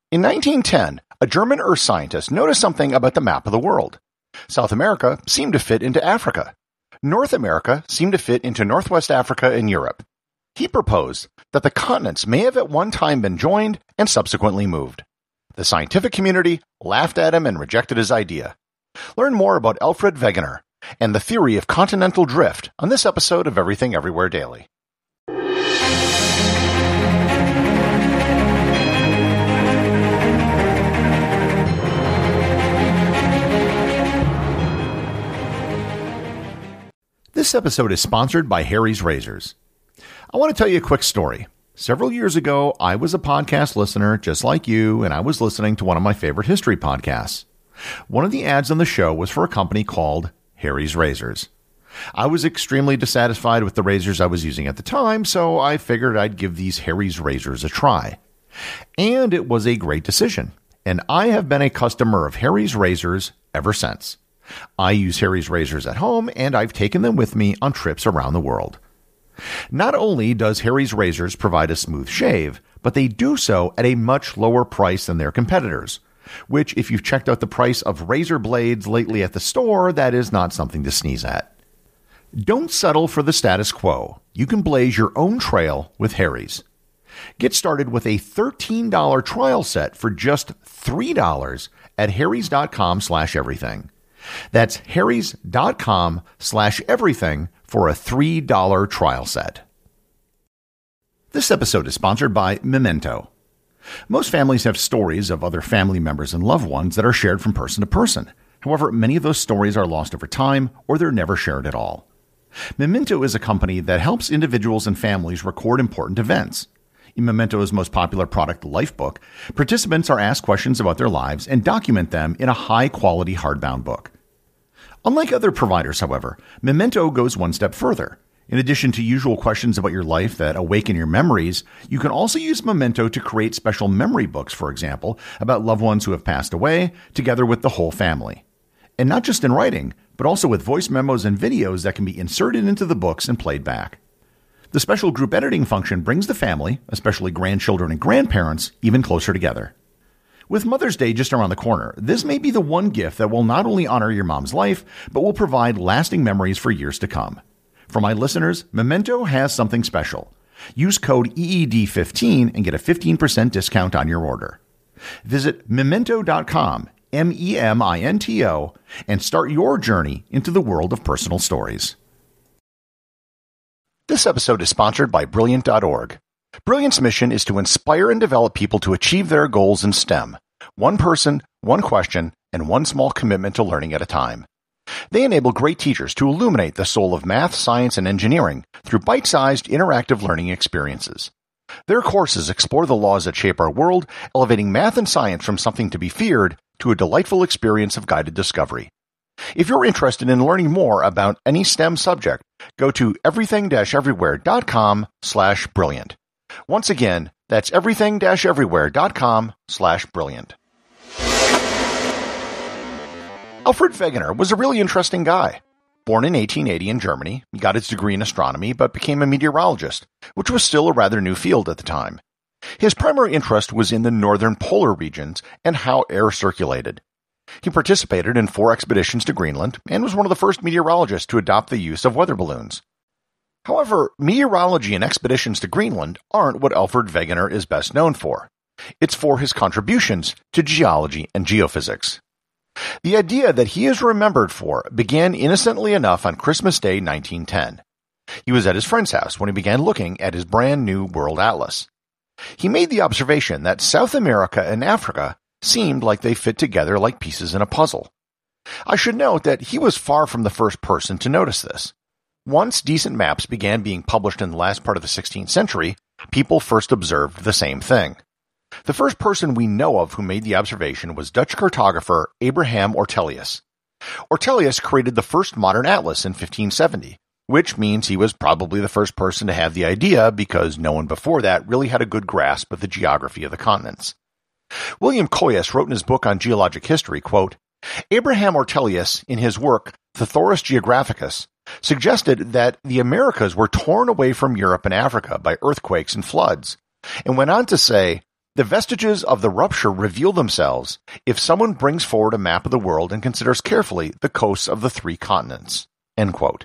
In 1910, a German earth scientist noticed something about the map of the world. South America seemed to fit into Africa. North America seemed to fit into Northwest Africa and Europe. He proposed that the continents may have at one time been joined and subsequently moved. The scientific community laughed at him and rejected his idea. Learn more about Alfred Wegener and the theory of continental drift on this episode of Everything Everywhere Daily. This episode is sponsored by Harry's Razors. I want to tell you a quick story. Several years ago, I was a podcast listener just like you, and I was listening to one of my favorite history podcasts. One of the ads on the show was for a company called Harry's Razors. I was extremely dissatisfied with the razors I was using at the time, so I figured I'd give these Harry's Razors a try. And it was a great decision, and I have been a customer of Harry's Razors ever since. I use Harry's Razors at home, and I've taken them with me on trips around the world. Not only does Harry's Razors provide a smooth shave, but they do so at a much lower price than their competitors, which, if you've checked out the price of razor blades lately at the store, that is not something to sneeze at. Don't settle for the status quo. You can blaze your own trail with Harry's. Get started with a $13 trial set for just $3 at harrys.com/everything. That's harrys.com/everything for a $3 trial set. This episode is sponsored by Memento. Most families have stories of other family members and loved ones that are shared from person to person. However, many of those stories are lost over time or they're never shared at all. Memento is a company that helps individuals and families record important events. In Memento's most popular product, Lifebook, participants are asked questions about their lives and document them in a high-quality hardbound book. Unlike other providers, however, Memento goes one step further. In addition to usual questions about your life that awaken your memories, you can also use Memento to create special memory books, for example, about loved ones who have passed away, together with the whole family. And not just in writing, but also with voice memos and videos that can be inserted into the books and played back. The special group editing function brings the family, especially grandchildren and grandparents, even closer together. With Mother's Day just around the corner, this may be the one gift that will not only honor your mom's life, but will provide lasting memories for years to come. For my listeners, Memento has something special. Use code EED15 and get a 15% discount on your order. Visit memento.com, MEMINTO, and start your journey into the world of personal stories. This episode is sponsored by Brilliant.org. Brilliant's mission is to inspire and develop people to achieve their goals in STEM. One person, one question, and one small commitment to learning at a time. They enable great teachers to illuminate the soul of math, science, and engineering through bite-sized, interactive learning experiences. Their courses explore the laws that shape our world, elevating math and science from something to be feared to a delightful experience of guided discovery. If you're interested in learning more about any STEM subject, go to everything-everywhere.com/brilliant. Once again, that's everything-everywhere.com/brilliant. Alfred Wegener was a really interesting guy. Born in 1880 in Germany, he got his degree in astronomy but became a meteorologist, which was still a rather new field at the time. His primary interest was in the northern polar regions and how air circulated. He participated in 4 expeditions to Greenland and was one of the first meteorologists to adopt the use of weather balloons. However, meteorology and expeditions to Greenland aren't what Alfred Wegener is best known for. It's for his contributions to geology and geophysics. The idea that he is remembered for began innocently enough on Christmas Day 1910. He was at his friend's house when he began looking at his brand new world atlas. He made the observation that South America and Africa seemed like they fit together like pieces in a puzzle. I should note that he was far from the first person to notice this. Once decent maps began being published in the last part of the 16th century, people first observed the same thing. The first person we know of who made the observation was Dutch cartographer Abraham Ortelius. Ortelius created the first modern atlas in 1570, which means he was probably the first person to have the idea because no one before that really had a good grasp of the geography of the continents. William Coyas wrote in his book on geologic history, quote, Abraham Ortelius, in his work Thesaurus Geographicus, suggested that the Americas were torn away from Europe and Africa by earthquakes and floods, and went on to say, The vestiges of the rupture reveal themselves if someone brings forward a map of the world and considers carefully the coasts of the 3 continents." End quote.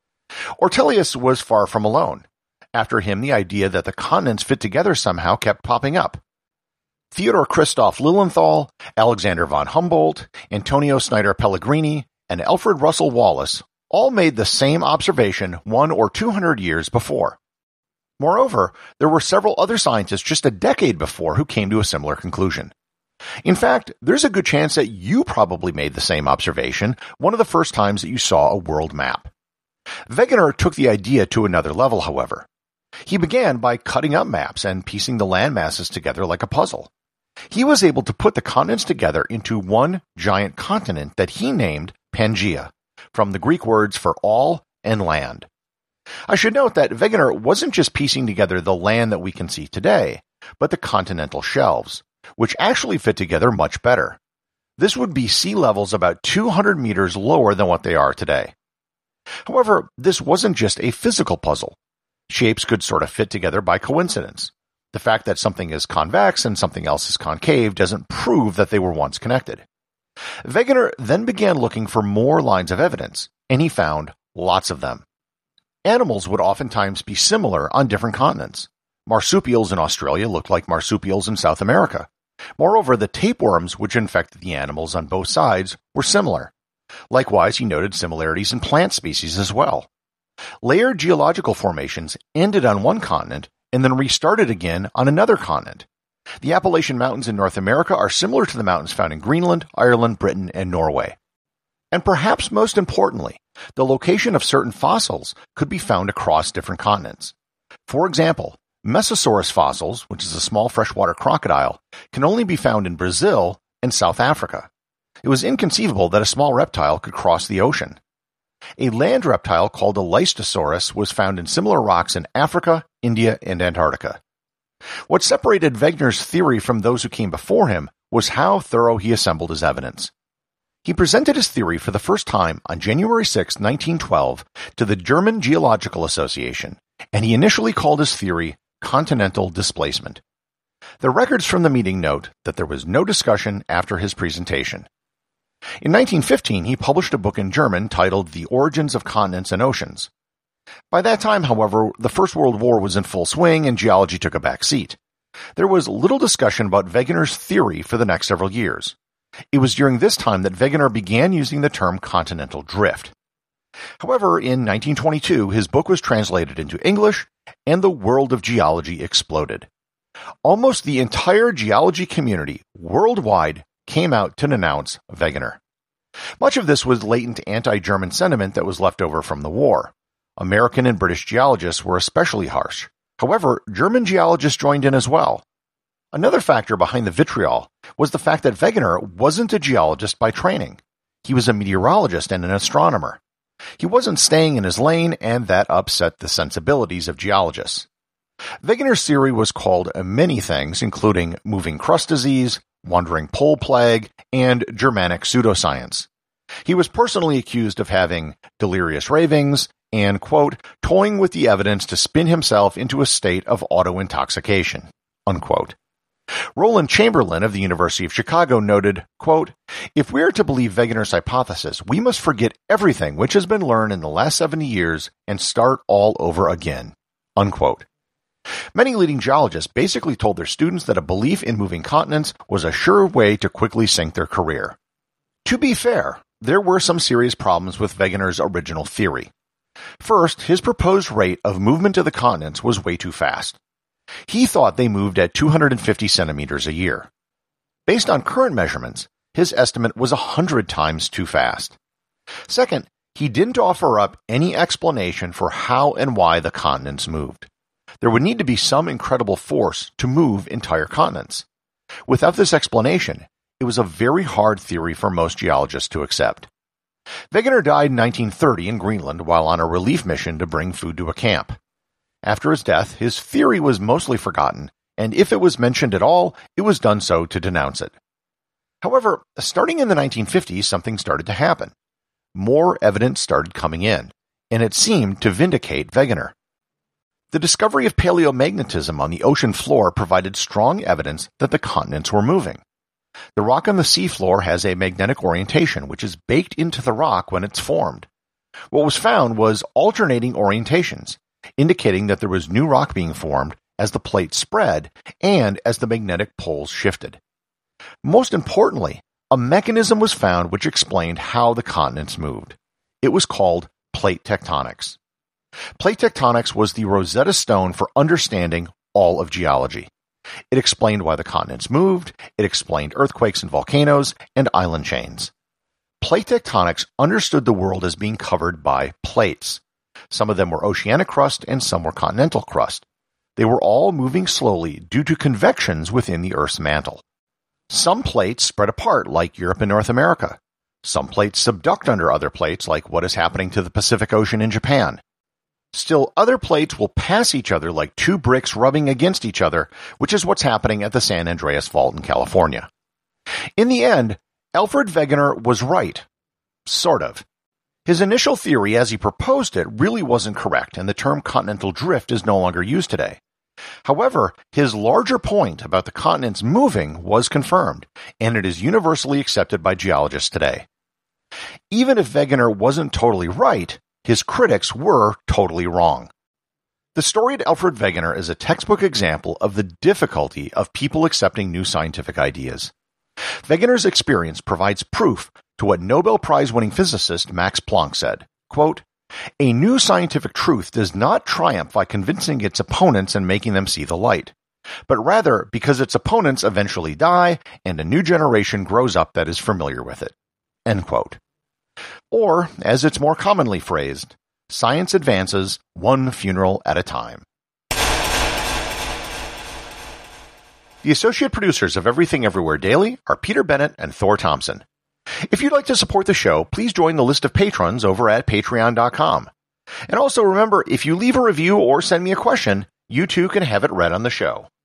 Ortelius was far from alone. After him, the idea that the continents fit together somehow kept popping up. Theodor Christoph Lilienthal, Alexander von Humboldt, Antonio Snider Pellegrini, and Alfred Russel Wallace all made the same observation 100 or 200 years before. Moreover, there were several other scientists just a decade before who came to a similar conclusion. In fact, there's a good chance that you probably made the same observation one of the first times that you saw a world map. Wegener took the idea to another level, however. He began by cutting up maps and piecing the land masses together like a puzzle. He was able to put the continents together into one giant continent that he named Pangaea, from the Greek words for all and land. I should note that Wegener wasn't just piecing together the land that we can see today, but the continental shelves, which actually fit together much better. This would be sea levels about 200 meters lower than what they are today. However, this wasn't just a physical puzzle. Shapes could sort of fit together by coincidence. The fact that something is convex and something else is concave doesn't prove that they were once connected. Wegener then began looking for more lines of evidence, and he found lots of them. Animals would oftentimes be similar on different continents. Marsupials in Australia looked like marsupials in South America. Moreover, the tapeworms which infected the animals on both sides were similar. Likewise, he noted similarities in plant species as well. Layered geological formations ended on one continent and then restarted again on another continent. The Appalachian Mountains in North America are similar to the mountains found in Greenland, Ireland, Britain, and Norway. And perhaps most importantly, the location of certain fossils could be found across different continents. For example, Mesosaurus fossils, which is a small freshwater crocodile, can only be found in Brazil and South Africa. It was inconceivable that a small reptile could cross the ocean. A land reptile called a Leistosaurus was found in similar rocks in Africa, India, and Antarctica. What separated Wegener's theory from those who came before him was how thorough he assembled his evidence. He presented his theory for the first time on January 6, 1912, to the German Geological Association, and he initially called his theory continental displacement. The records from the meeting note that there was no discussion after his presentation. In 1915, he published a book in German titled The Origins of Continents and Oceans. By that time, however, the First World War was in full swing and geology took a back seat. There was little discussion about Wegener's theory for the next several years. It was during this time that Wegener began using the term continental drift. However, in 1922, his book was translated into English, and the world of geology exploded. Almost the entire geology community worldwide came out to denounce Wegener. Much of this was latent anti-German sentiment that was left over from the war. American and British geologists were especially harsh. However, German geologists joined in as well. Another factor behind the vitriol was the fact that Wegener wasn't a geologist by training. He was a meteorologist and an astronomer. He wasn't staying in his lane, and that upset the sensibilities of geologists. Wegener's theory was called many things, including moving crust disease, wandering pole plague, and Germanic pseudoscience. He was personally accused of having delirious ravings and, quote, toying with the evidence to spin himself into a state of auto-intoxication, unquote. Roland Chamberlain of the University of Chicago noted, quote, if we are to believe Wegener's hypothesis, we must forget everything which has been learned in the last 70 years and start all over again, unquote. Many leading geologists basically told their students that a belief in moving continents was a sure way to quickly sink their career. To be fair, there were some serious problems with Wegener's original theory. First, his proposed rate of movement of the continents was way too fast. He thought they moved at 250 centimeters a year. Based on current measurements, his estimate was 100 times too fast. Second, he didn't offer up any explanation for how and why the continents moved. There would need to be some incredible force to move entire continents. Without this explanation, it was a very hard theory for most geologists to accept. Wegener died in 1930 in Greenland while on a relief mission to bring food to a camp. After his death, his theory was mostly forgotten, and if it was mentioned at all, it was done so to denounce it. However, starting in the 1950s, something started to happen. More evidence started coming in, and it seemed to vindicate Wegener. The discovery of paleomagnetism on the ocean floor provided strong evidence that the continents were moving. The rock on the seafloor has a magnetic orientation, which is baked into the rock when it's formed. What was found was alternating orientations, indicating that there was new rock being formed as the plate spread and as the magnetic poles shifted. Most importantly, a mechanism was found which explained how the continents moved. It was called plate tectonics. Plate tectonics was the Rosetta Stone for understanding all of geology. It explained why the continents moved, it explained earthquakes and volcanoes, and island chains. Plate tectonics understood the world as being covered by plates. Some of them were oceanic crust and some were continental crust. They were all moving slowly due to convections within the Earth's mantle. Some plates spread apart, like Europe and North America. Some plates subduct under other plates, like what is happening to the Pacific Ocean in Japan. Still, other plates will pass each other like two bricks rubbing against each other, which is what's happening at the San Andreas Fault in California. In the end, Alfred Wegener was right. Sort of. His initial theory as he proposed it really wasn't correct, and the term continental drift is no longer used today. However, his larger point about the continents moving was confirmed, and it is universally accepted by geologists today. Even if Wegener wasn't totally right, his critics were totally wrong. The storied Alfred Wegener is a textbook example of the difficulty of people accepting new scientific ideas. Wegener's experience provides proof to what Nobel Prize-winning physicist Max Planck said, quote, "A new scientific truth does not triumph by convincing its opponents and making them see the light, but rather because its opponents eventually die and a new generation grows up that is familiar with it." End quote. Or, as it's more commonly phrased, science advances one funeral at a time. The associate producers of Everything Everywhere Daily are Peter Bennett and Thor Thompson. If you'd like to support the show, please join the list of patrons over at patreon.com. And also remember, if you leave a review or send me a question, you too can have it read on the show.